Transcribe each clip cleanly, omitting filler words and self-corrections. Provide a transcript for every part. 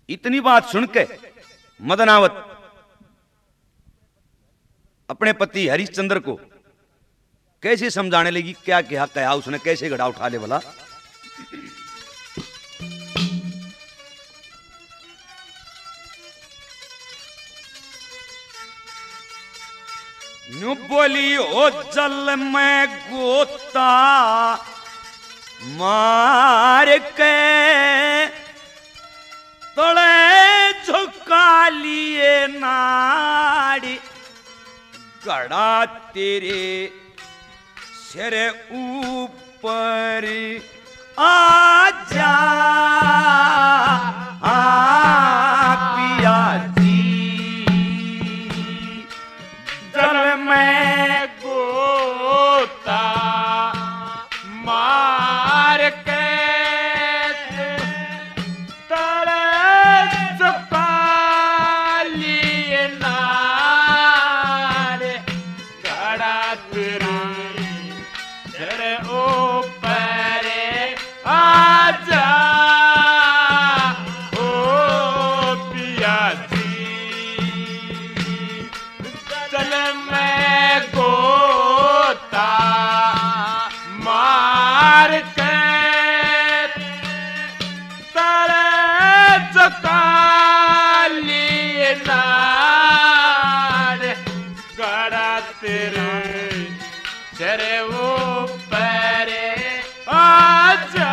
इतनी बात सुन के मदनावत अपने पति हरिश्चंद्र को कैसे समझाने लगी, क्या कहा उसने, कैसे घड़ा उठा ले भला। न्यू बोली ओ जल में गोता मार के तले झुका लिए नाड़ी, घड़ा तेरे सिर ऊपर आ जा पिया जी, जल में गोता मार के तले झुका लिए नारे, घड़ा तेरे सिर ऊपर आ जा ओ पिया जी, जल में गोता मार के तले झुका लिए नारे, घड़ा तेरे सिर ऊपर आ जा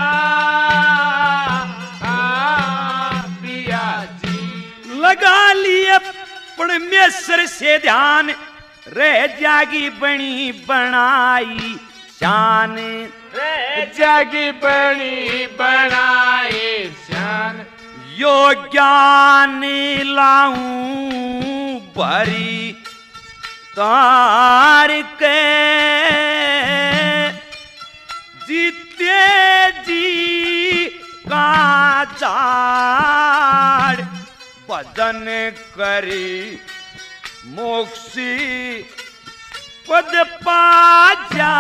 पिया जी। लगा लिए परमेश्वर से ध्यान, रह जागी बनी बनाई शान, रह जागी बनी बनाई शान, यो ज्ञान लाऊं भरी तार के, जीते जी का झाड़ भजन करी मोक्षी पद पा जा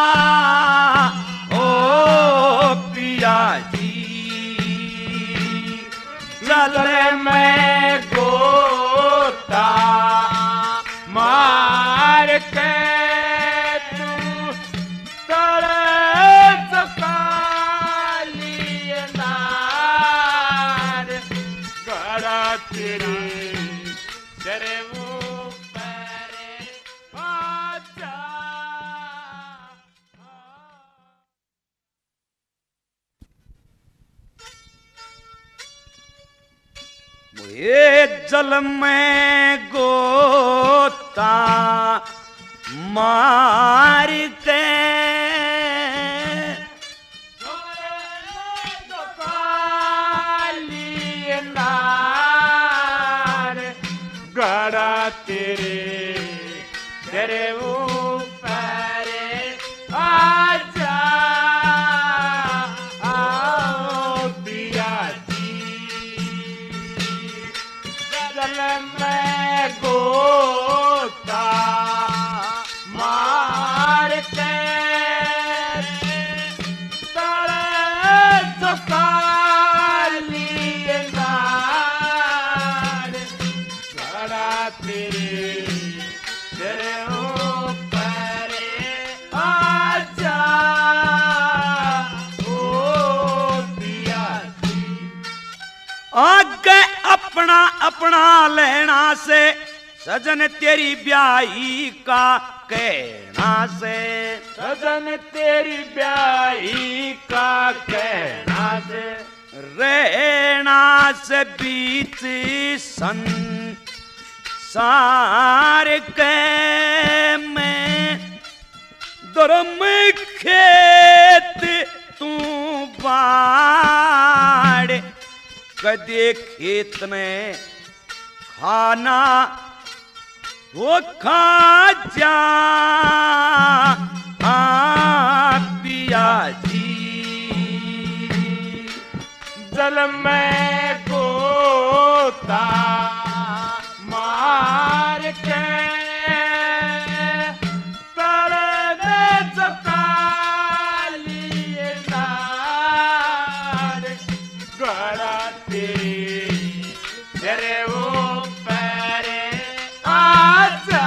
ओ पिया जी, जल में गोता मार के तू तले झुका लिए नार, घड़ा तेरे सिर ऊपर आ जा। ये जल में गोता मार के लिए नार, घड़ा तेरे सिर ऊपर आ जा आओ पिया जी, जल में गोता मार के तले झुका लिए नार, घड़ा तेरे सिर ऊपर आ जा ओ पिया जी। आगे अपना अपना लेना से, सजन तेरी ब्याही का कहना से, सजन तेरी ब्याही का कहना से, रहना से बीच संसार के में, धर्म खेत तू बाड़, कदे खेत में खाना वो खा जा पिया जी, जल में गोता मार के तले झुका लिए नार, घड़ा तेरे तेरे ऊपर आजा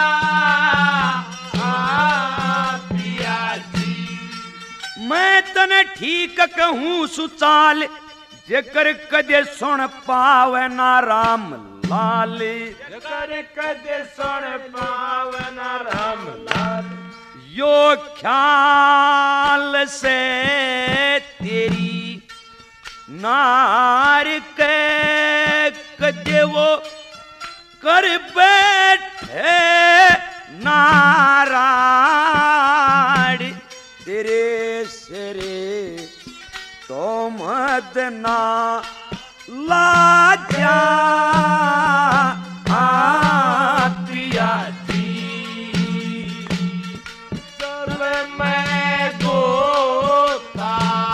पिया जी। मैं तने ठीक कहूँ सुचाल जेकर कदे सुन पावे ना राम लाल। जेकर कदे सुन पावे ना राम लाल। यो ख्याल से तेरी नार के कदे वो कर बैठे नारायण तेरे सिरे तो मत ना लाजा पिया जी। चल मैं गोता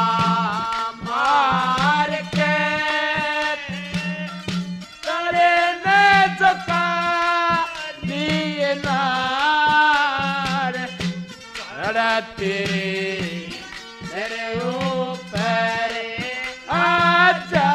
मार के तेरे ने जता लिए नार खड़ा तेरे ऊपर आजा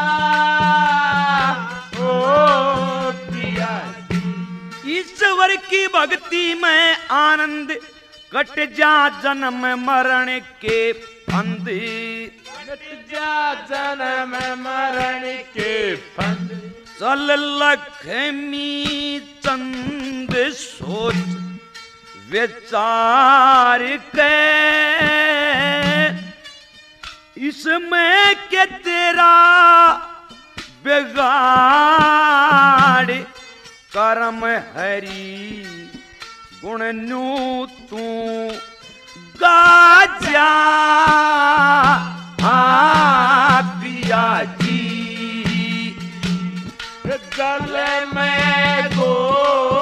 ओ पिया जी। ईश्वर की भक्ति में आनंद कट जा जन्म मरण के फंद। कट जा जन्म मरण के फंद। चल लक्ष्मी चंद सोच विचार के इसमें के तेरा बिगाड़ कर्म हरि गुण न्यू तू गाजा पिया जी। गल में गो